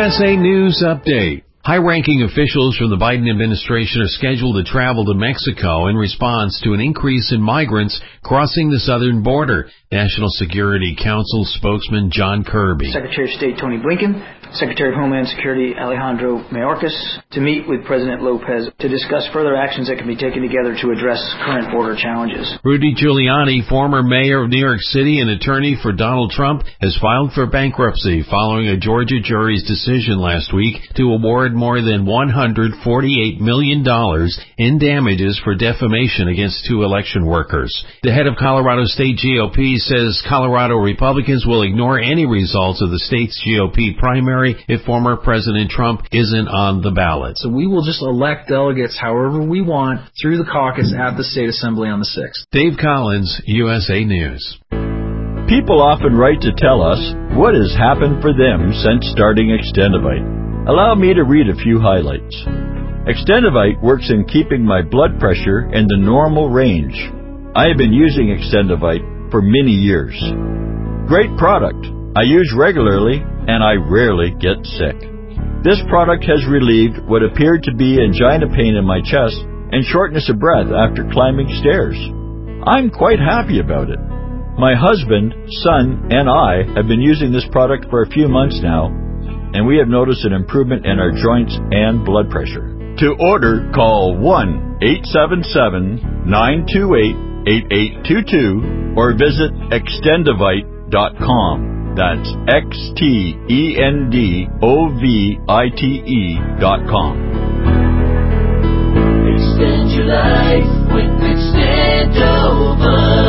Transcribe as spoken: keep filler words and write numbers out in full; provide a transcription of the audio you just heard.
S A News Update. High-ranking officials from the Biden administration are scheduled to travel to Mexico in response to an increase in migrants crossing the southern border. National Security Council spokesman John Kirby. Secretary of State Tony Blinken, Secretary of Homeland Security Alejandro Mayorkas to meet with President Lopez to discuss further actions that can be taken together to address current border challenges. Rudy Giuliani, former mayor of New York City and attorney for Donald Trump, has filed for bankruptcy following a Georgia jury's decision last week to award more than one hundred forty-eight million dollars in damages for defamation against two election workers. The head of Colorado State G O P says Colorado Republicans will ignore any results of the state's G O P primary if former President Trump isn't on the ballot. So we will just elect delegates however we want through the caucus at the State Assembly on the sixth. Dave Collins, U S A News. People often write to tell us what has happened for them since starting Extendivite. Allow me to read a few highlights. Extendivite works in keeping my blood pressure in the normal range. I have been using Extendivite for many years. Great product. I use regularly and I rarely get sick. This product has relieved what appeared to be angina pain in my chest and shortness of breath after climbing stairs. I'm quite happy about it. My husband, son, and I have been using this product for a few months now, and we have noticed an improvement in our joints and blood pressure. To order, call one eight seven seven, nine two eight, eight eight two two or visit extendivite dot com. That's X T E N D O V I T E dot com. Extend your life with Extendovite.